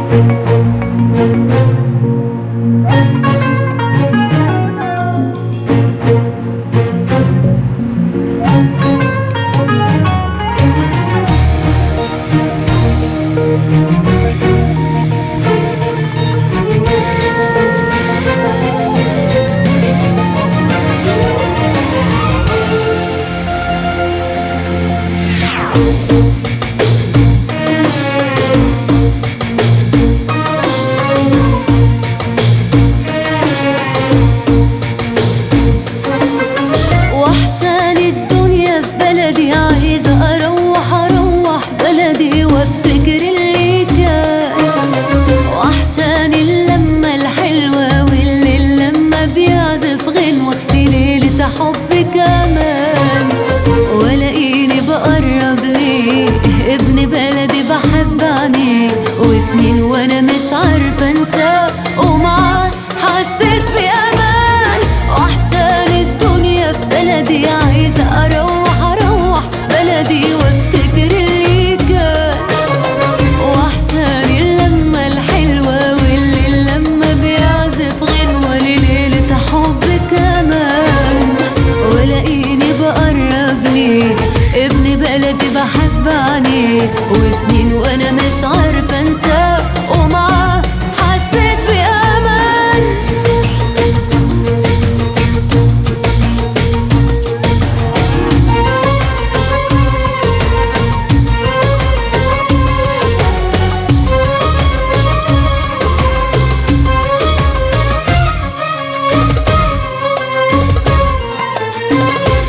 وحشاني الدنيا في بلدي، عايزة أروح بلدي وافتكر اللي كان. وحشاني اللمة الحلوة والليل لما بيعزف غنوة لليلة حب كمان. ولاقيني بقرب ليه ابن بلدي بحب عينيه، وسنين وانا مش عارفة انساه ومعاه حسيت بأمان. وحشاني الدنيا في بلدي، عايزة أروح بلدي وافتكر اللي كان. وحشاني اللمة الحلوة والليل لما بيعزف غنوة لليلة حب كمان. ولاقيني بقرب ليه ابن بلدي بحب عينيه، وسنين وانا مش عارفة انساه ومعاه حسيت بأمان.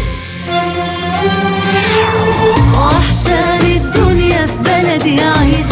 وحشاني الدنيا في بلدي، عايزة